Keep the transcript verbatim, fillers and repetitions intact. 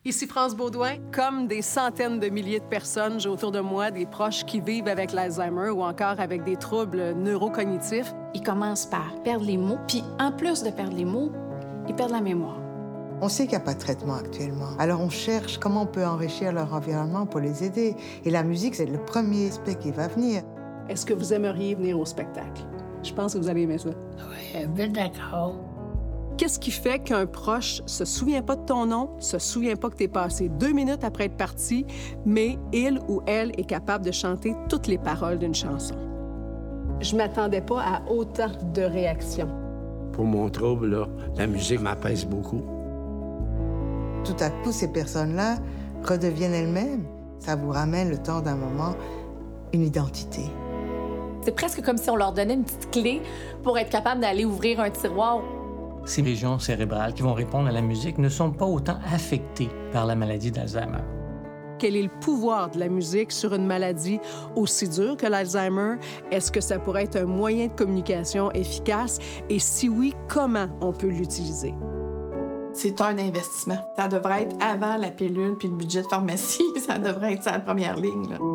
Ici France Beaudoin. Comme des centaines de milliers de personnes, j'ai autour de moi des proches qui vivent avec l'Alzheimer ou encore avec des troubles neurocognitifs. Ils commencent par perdre les mots, puis en plus de perdre les mots, ils perdent la mémoire. On sait qu'il n'y a pas de traitement actuellement. Alors on cherche comment on peut enrichir leur environnement pour les aider. Et la musique, c'est le premier aspect qui va venir. Est-ce que vous aimeriez venir au spectacle? Je pense que vous allez aimer ça. Oui, bien d'accord. Qu'est-ce qui fait qu'un proche se souvient pas de ton nom, se souvient pas que t'es passé deux minutes après être parti, mais il ou elle est capable de chanter toutes les paroles d'une chanson? Je m'attendais pas à autant de réactions. Pour mon trouble, là, la musique m'apaise beaucoup. Tout à coup, ces personnes-là redeviennent elles-mêmes. Ça vous ramène le temps d'un moment, une identité. C'est presque comme si on leur donnait une petite clé pour être capable d'aller ouvrir un tiroir. Ces régions cérébrales qui vont répondre à la musique ne sont pas autant affectées par la maladie d'Alzheimer. Quel est le pouvoir de la musique sur une maladie aussi dure que l'Alzheimer? Est-ce que ça pourrait être un moyen de communication efficace? Et si oui, comment on peut l'utiliser? C'est un investissement. Ça devrait être avant la pilule puis le budget de pharmacie. Ça devrait être ça, la première ligne, là.